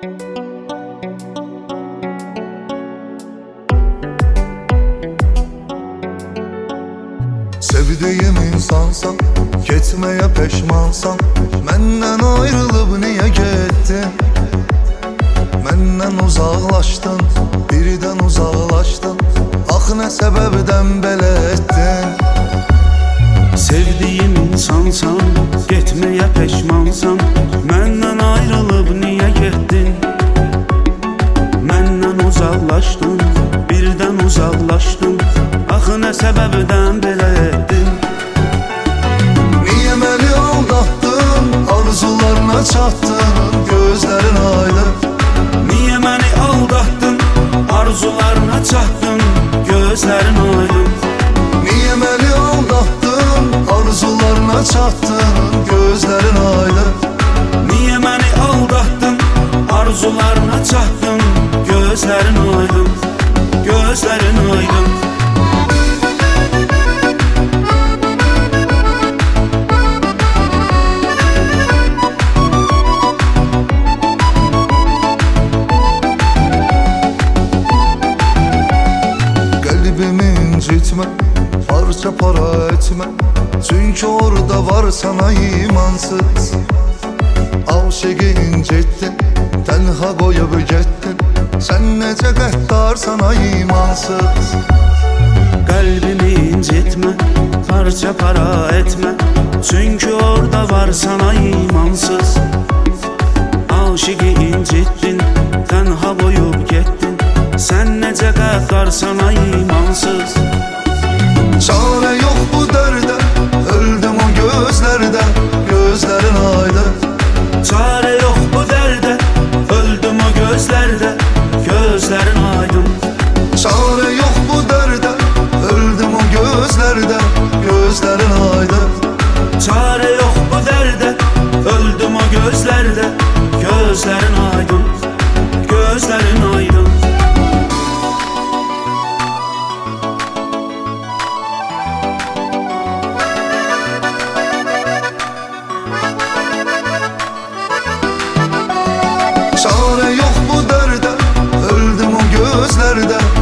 Sevdiğim insansan, gitmeye peşmansan, menden ayrılıp niye gittin? Menden uzaklaştın, birden uzaklaştın, ah ne sebepten belə ettin? Sevdiğim insansan, gitmeye peşmansan, menden ayrılıp niye gittin? Menden uzaklaştın, birden uzaklaştın, ah ne sebepten belə ettin? Niye beni aldattın, arzularına çattın, gözlerin aydın? Niye beni aldattın, arzularına çattın, gözlerin aydın? Niye beni aldattın, arzularına çattın, gözlerin aydın? Niye beni aldattın, arzularına çattın, gözlerin aydın, gözlerin aydın? İncitme, parça para etme, çünkü orada var sana imansız. Aşığı incittin, tenha koyup gittin, sen nece qəddar sana imansız. Kalbimi incitme, parça para etme, çünkü orada var sana imansız. Aşığı incittin, tenha koyup gittin, sen nece qəddar sana imansız. Çare yok bu dərdə, öldüm o gözlərdə, gözlərin aydın. Çare yok bu dərdə, öldüm o gözlərdə, gözlərin aydın. Çare yok bu dərdə, öldüm o gözlərdə, gözlərin aydın. Çare yok bu dərdə, öldüm o gözlərdə, gözlərin aydın, gözlərin aydın. Çare yok bu dərdə, öldüm o gözlərdə,